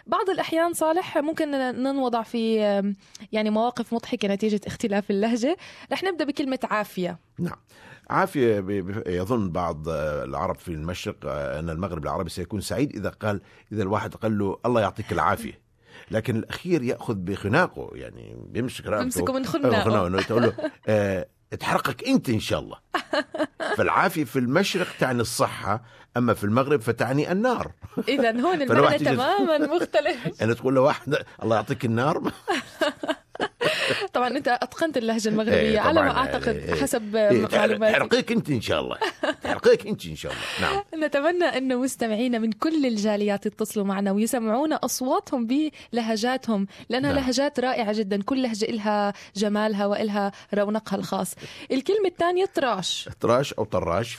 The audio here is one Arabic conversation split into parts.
بعض الأحيان صالح ممكن ننوضع في يعني مواقف مضحكة نتيجة اختلاف اللهجة. رح نبدأ بكلمة عافية. نعم، عافية. يظن بعض العرب في المشرق أن المغرب العربي سيكون سعيد إذا الواحد قال له الله يعطيك العافية، لكن الأخير يأخذ بخناقه، يعني بيمسك رأسه بيمسكه من خناقه تقول له اتحرقك أنت إن شاء الله. فالعافية في المشرق تعني الصحة، أما في المغرب فتعني النار. إذن هون المعنى تماما مختلف. أنا تقول له واحد الله يعطيك النار. طبعا أنت أتقنت اللهجة المغربية على ما أعتقد حسب معلوماتي. حرقيك أنت إن شاء الله، حرقيك أنت إن شاء الله. نعم. نتمنى أن مستمعينا من كل الجاليات يتصلوا معنا ويسمعونا أصواتهم بلهجاتهم، لأنها لهجات رائعة جدا، كل لهجة إلها جمالها وإلها رونقها الخاص. الكلمة الثانية طراش أو طراش.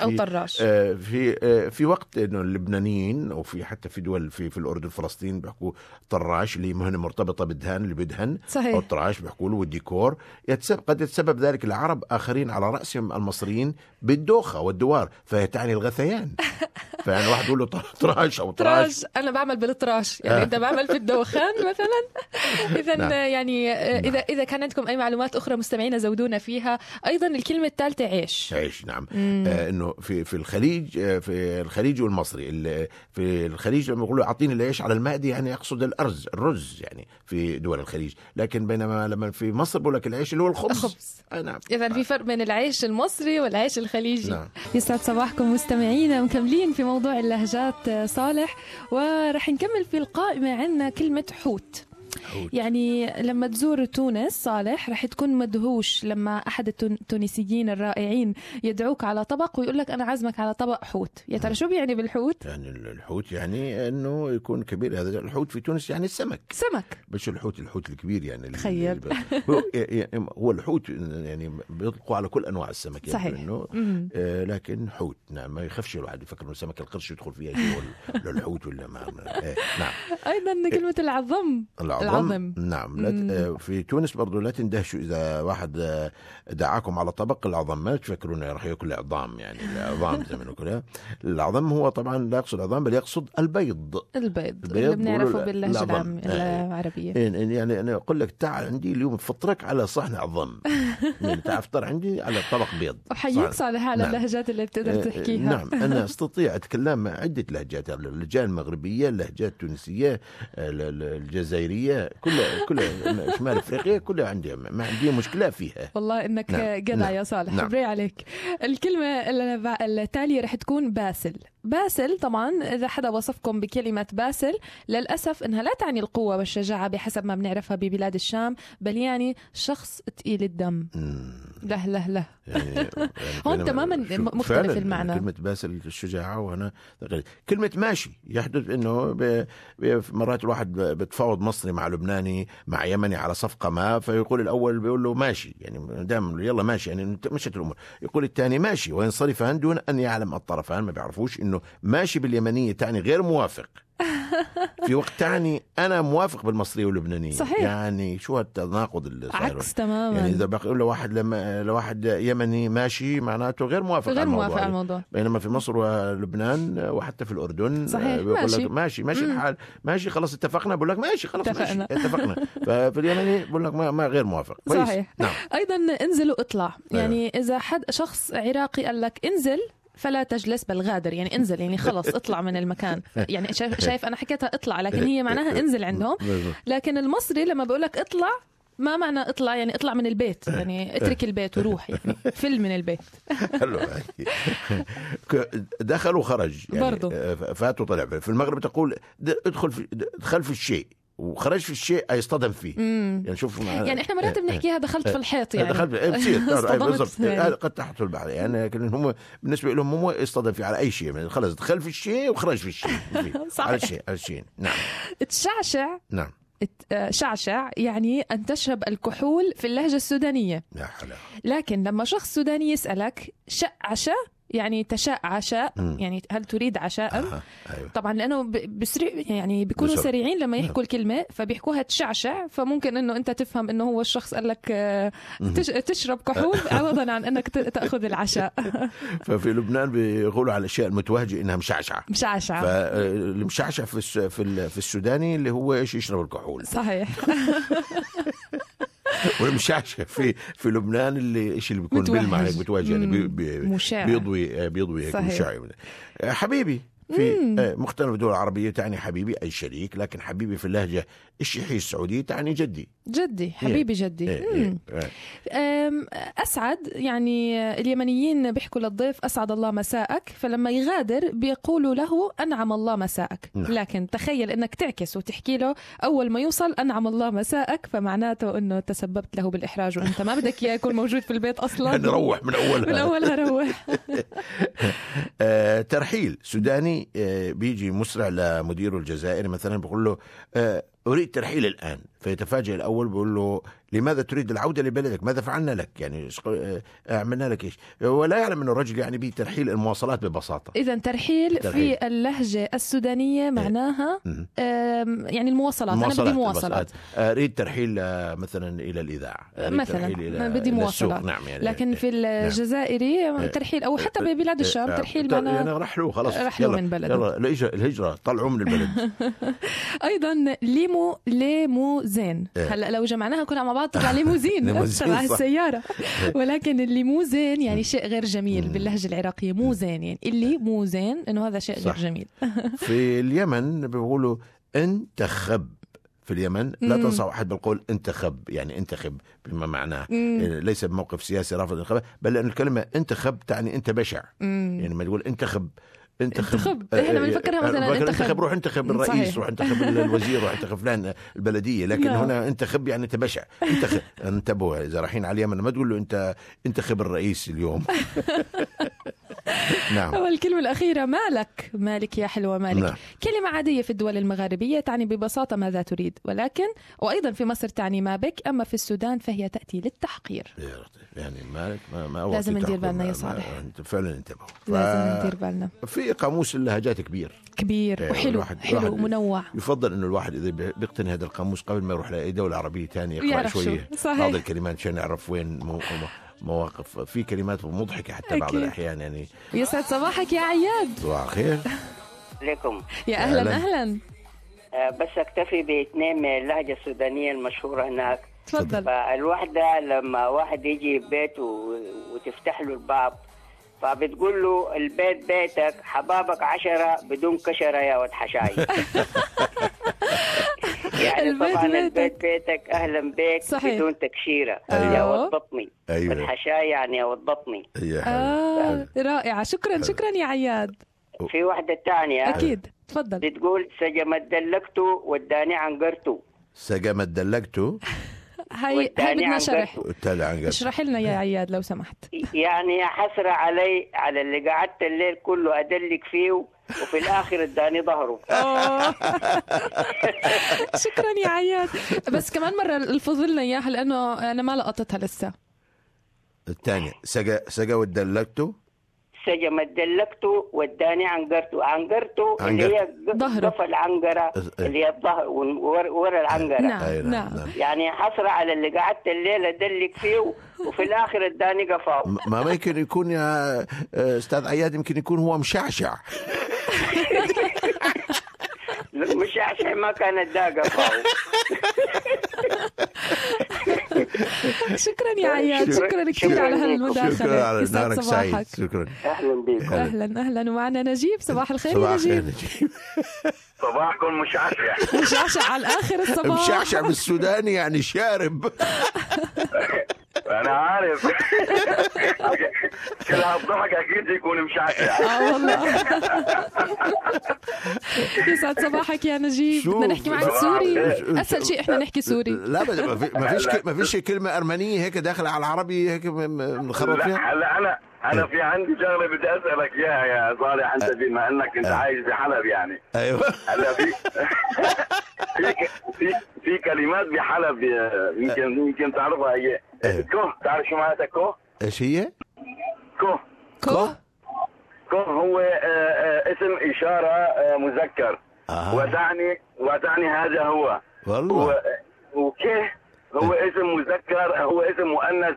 في وقت إنه اللبنانيين أو في حتى في دول في الأردن فلسطين بيحكوا طراش، اللي مهنة مرتبطة بالدهان اللي بدهن. صحيح. أو الطراش بيحكوا له والديكور. قد يتسبب ذلك العرب آخرين على رأسهم المصريين بالدوخة والدوار، فهي تعني الغثيان. فأنا واحد يقول له طراش أو طراش، أنا بعمل بالطراش، يعني أنت بعمل في الدوخان مثلا. إذن نعم. يعني إذا كان عندكم أي معلومات أخرى مستمعينا زودونا فيها. أيضا الكلمة الثالثة عيش. نعم. إنه في الخليج والمصري، في الخليج لما يقولوا أعطيني العيش على المائدة يعني يقصد الرز يعني في دول الخليج، لكن بينما لما في مصر بقول لك العيش اللي هو الخبز. نعم. إذن في فرق بين العيش المصري والعيش الخليجي. نعم. يسعد صباحكم مستمعينا، مكملين في موضوع اللهجات صالح، ورح نكمل في القائمة عنا كلمة حوت. يعني لما تزور تونس صالح رح تكون مدهوش لما أحد التونسيين الرائعين يدعوك على طبق ويقول لك أنا عازمك على طبق حوت. يا ترى شو بيعني بالحوت؟ يعني الحوت يعني أنه يكون كبير. هذا الحوت في تونس يعني سمك. بس الحوت الكبير يعني تخيل. هو الحوت يعني بيطلقوا على كل أنواع السمك يعني. صحيح. لكن حوت. نعم، ما يخافش الواحد يفكر إنه سمك القرش يدخل فيها الحوت ولا ما. نعم. أيضا كلمة العظم. نعم. في تونس برضو لا تندهشوا إذا واحد دعاكم على طبق العظم، ما تفكرون راح يأكل عظام، يعني العظام زي ما نقول. العظم هو طبعا لا يقصد العظام بل يقصد البيض اللي بنعرفه باللهجة العربية. يعني أنا أقول لك تعال عندي اليوم فطرك على صحن عظم. يعني تعال افطر عندي على طبق بيض. وحييك صالح على اللهجات اللي بتقدر تحكيها. نعم، أنا أستطيع أتكلم عدة لهجات، اللهجة المغربية، اللهجة التونسية، الجزائرية، كل شمال أفريقيا كلها عندي، ما عندي مشكلة فيها. والله إنك جدع يا صالح. بري عليك. الكلمة التالية رح تكون باسل. طبعا إذا حدا وصفكم بكلمة باسل للأسف إنها لا تعني القوة والشجاعة بحسب ما بنعرفها ببلاد الشام، بل يعني شخص تقيل الدم. لا يعني هون تماما مختلف المعنى. كلمة باسل الشجاعة، وأنا كلمة ماشي. يحدث إنه مرات الواحد بتفاوض مصري مع لبناني مع يمني على صفقة ما، فيقول الأول بيقول له ماشي، يعني دام يلا ماشي يعني مشت الأمور. يقول الثاني ماشي، وينصرفان دون أن يعلم الطرفان، ما بيعرفوش إنه ماشي باليمنية تعني غير موافق، في وقت تعني أنا موافق بالمصرية واللبنانية. صحيح. يعني شو هالتناقض اللي صار؟ عكس تماما. يعني إذا بقول لواحد يمني ماشي معناته غير موافق على الموضوع. بينما في مصر ولبنان وحتى في الأردن بيقول لك ماشي الحال، ماشي خلاص اتفقنا، بقول لك ماشي خلاص اتفقنا. ففي اليمني بقول لك ما غير موافق. صحيح. نعم. أيضا انزل واطلع. يعني إذا شخص عراقي قال لك انزل فلا تجلس بل غادر، يعني انزل، يعني خلص اطلع من المكان. يعني شايف أنا حكيتها اطلع، لكن هي معناها انزل عندهم. لكن المصري لما بقولك اطلع ما معنى اطلع يعني اطلع من البيت، يعني اترك البيت وروح، يعني فل من البيت. دخل وخرج يعني برضو. فات وطلع. في المغرب تقول دخل في الشيء وخرج في الشيء يصطدم فيه. يعني شوف يعني احنا مرات بنحكيها دخلت في الحيط، يعني دخلت بالضبط. قد تحت البحر، يعني لكن هم بالنسبه لهم هم يصطدم فيه على اي شيء، يعني خلص دخل في الشيء وخرج في الشيء. على الشيء. نعم. تشعشع. نعم. شعشع يعني أن تشرب الكحول في اللهجة السودانية. يا حلا. لكن لما شخص سوداني يسألك شعشع يعني تشاء عشاء، يعني هل تريد عشاء؟ أيوة. طبعا لأنه بسرع يعني بيكونوا سريعين لما يحكوا الكلمة فبيحكوها تشعشع، فممكن إنه أنت تفهم إنه هو الشخص قال لك تشرب كحول عوضا عن إنك تأخذ العشاء. ففي لبنان بيقولوا على الأشياء المتوهجة إنها مشعشعة. فالمشعشع في السوداني اللي هو إيش يشرب الكحول. صحيح. والمشعشع في لبنان اللي إيش اللي بيكون بيلمع هيك متوهج، يعني بيضوي هيك مشع. حبيبي في مختلف الدول العربية تعني حبيبي أي شريك، لكن حبيبي في اللهجة الشيحية السعودية تعني جدي. حبيبي جدي. أسعد، يعني اليمنيين بيحكوا للضيف أسعد الله مساءك، فلما يغادر بيقولوا له أنعم الله مساءك. لكن تخيل أنك تعكس وتحكي له أول ما يوصل أنعم الله مساءك، فمعناته أنه تسببت له بالإحراج وأنت ما بدك إياه يكون موجود في البيت أصلا. نروح من أولها روح. ترحيل سوداني بيجي مسرع لمديره الجزائري مثلا بيقول له أريد ترحيل الآن، فيتفاجئ الأول بيقول له لماذا تريد العودة لبلدك؟ ماذا فعلنا لك؟ يعني عملنا لك إيش؟ ولا يعلم أنه الرجل يعني بترحيل المواصلات ببساطة. إذن ترحيل في اللهجة السودانية معناها يعني المواصلات. أنا بدي مواصلات. أريد ترحيل مثلا إلى الإذاعة مثلا، بدي مواصلات. نعم يعني. لكن في الجزائري ترحيل، أو حتى ببلاد الشام ترحيل معناها يعني رحلوا خلاص، رحلوا من بلده. الهجرة طلعوا من البلد. أيضا ليموزين. هلا لو جمعناها كلها مع بعض تطلع ليموزين تبع السيارة، ولكن الليموزين يعني شيء غير جميل باللهجة العراقية. موزين يعني اللي موزين إنه هذا شيء غير جميل. في اليمن بيقولوا انتخب. في اليمن لا تنصح أحد بالقول انتخب، يعني انتخب بما معناه ليس بموقف سياسي رافض الانتخاب، بل لأن الكلمة انتخب تعني انت بشع. يعني ما تقول انتخب احنا بنفكرها مثلا انتخب روح انتخب الرئيس، صحيح. روح انتخب الوزير، روح انتخب فلان البلديه، لكن هنا انتخب يعني تبشع. انتبهوا اذا رايحين على اليمن ما تقول له انت انتخب الرئيس اليوم. نعم. والكلمة الأخيرة مالك يا حلوة مالك. نعم. كلمة عادية في الدول المغاربية تعني ببساطة ماذا تريد، ولكن وأيضا في مصر تعني ما بك، أما في السودان فهي تأتي للتحقير. يعني مالك ما لازم ندير بالنا يا صالح. فعلا انتبهوا. لازم ندير بالنا. في قاموس اللهجات كبير وحلو حلو منوع. يفضل انه الواحد اذا بيقتني هذا القاموس قبل ما يروح لاي دولة عربية ثانية يقرأ شوية بعض الكلمات عشان يعرف وين مواقف. في كلمات مضحكة حتى بعض الأحيان يعني. يسعد صباحك يا عياد. صباح الخير. عليكم. يا أهلا. بس أكتفي باثنين من اللهجة السودانية المشهورة هناك. تفضل. فالوحدة لما واحد يجي بيت وتفتح له الباب فبتقول له البيت بيتك، حبابك 10 بدون كشرة يا ود حشاي. يعني طبعا البيت بيتك أهلا بيك، صحيح. بدون تكشيرة. أيوة. يا ود بطني. أيوة. والحشاي يعني يا ود بطني. رائعة. شكرا يا عياد. في واحدة تانية أكيد تفضل. بتقول سجمت دلقته وداني عنقرته. سجمت دلقته هاي بدنا شرح. اشرح لنا يا عياد لو سمحت. يعني يا حسرة علي على اللي قعدت الليل كله أدلك فيه وفي الآخر اداني ظهره. شكرا يا عياد. بس كمان مرة الفضلنا إياها لأنه أنا ما لقطتها لسه. الثانية سجا ودلقته. سجمت دلقته وداني عنقرته اللي هي ضفة العنقرة اللي هي الظهر ورا العنقرة. نعم. يعني حصر على اللي قعدت الليلة أدلك فيه وفي الآخر اداني قفاه. ما يمكن يكون يا أستاذ عياد، يمكن يكون هو مشعشع. مشعشع ما كانت دا قفاه. شكرا يا عياد. شكرا كثير على هالمداخلة. يسعد صباحك. شكرا. أهلا بك. أهلا. ومعنا نجيب. صباح الخير يا نجيب. صباحكم مشعشع على الآخر الصباح. مشعشع بالسوداني يعني شارب. أنا عارف. كل هالضحك أكيد يكون مشعشع. والله. يسعد صباحك يا نجيب. بدنا نحكي معك سوري. أسهل شيء إحنا نحكي سوري. لا ما فيش كلمة أرمنية هيك داخلة على العربي هيك نخرب فيها. هلا أنا في عندي شغلة بدي أسألك إياها يا صالح، أنت بما أنك أنت عايش بحلب يعني. أيوة. هلا في كلمات بحلب يمكن تعرفها هي. كو، تعرف شو معناتها كو؟ إيش هي؟ كو. كوف هو اسم إشارة مذكر. وتعني هذا هو. والله. وكه هو اسم مذكر، هو اسم مؤنث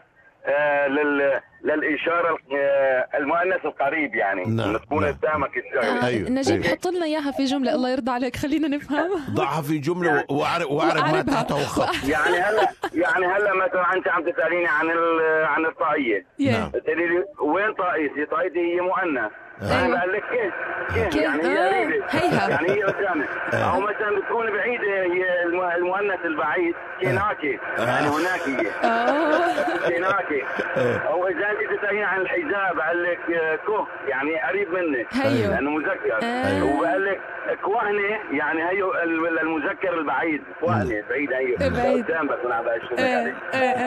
للإشارة المؤنث القريب يعني. نعم. تكون قدامك الشغلة. أيوه. نجيب أيوه. حط لنا اياها في جمله، الله يرضى عليك خلينا نفهم. ضعها في جمله واعرف ما تحته خط. يعني هلا مثلا انت عم تساليني عن الطاقية. نعم. تقولي لي وين طاقيتي؟ طاقيتي هي مؤنث. انا بقول لك كيف يعني هي قريبه، هيها. يعني هي قدامك. او مثلا بتكون بعيده، هي المؤنث البعيد كيناكي، يعني هناك هي كيناكي. او اذا انت تساليني عن الحجاب بقول لك كوه، يعني قريب منك لانه مذكر. وبقول لك كوهنه، يعني هي المذكر البعيد، كوهنه بعيد، هي قدام بكون عم بشوفك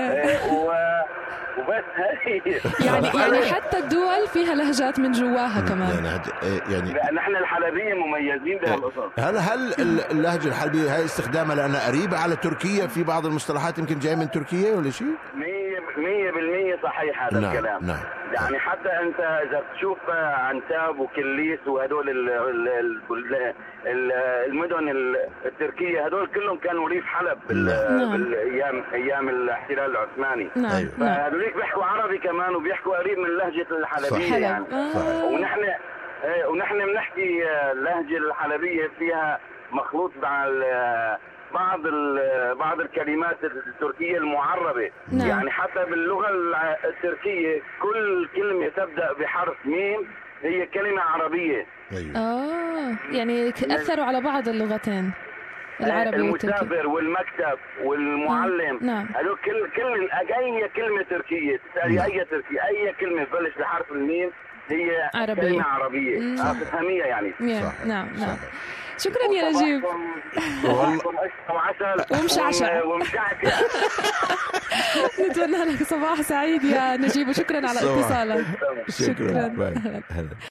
وبس هي. يعني حتى الدول فيها لهجات من جواها كمان. يعني نحن الحلبية مميزين بهالقصص. هل اللهجة الحلبية هاي استخدامها لأنها قريبة على تركيا، في بعض المصطلحات يمكن جاي من تركيا ولا شيء؟ 100% صحيح هذا الكلام. نعم. يعني حتى انت اذا بتشوف عنتاب وكليس وهدول المدن التركيه، هدول كلهم كانوا ريف حلب ايام الاحتلال العثماني. فهذوليك بيحكوا عربي كمان، وبيحكوا قريب من لهجه الحلبيه يعني. ونحن بنحكي اللهجه الحلبيه فيها مخلوط مع بعض الكلمات التركية المعربة. يعني حتى باللغة التركية كل كلمة تبدأ بحرف ميم هي كلمة عربية. يعني أثروا على بعض اللغتين، العربي والتركي. المسافر والمكتب والمعلم، هذول كل أي كلمة تركية تسألي أي تركي، أي كلمة تبلش بحرف الميم هي عربية. كلمة عربية تفهميها يعني. نعم. شكرا يا نجيب. ومشعشع. نتمنى لك صباح سعيد يا نجيب، وشكرا على اتصالك. شكرا.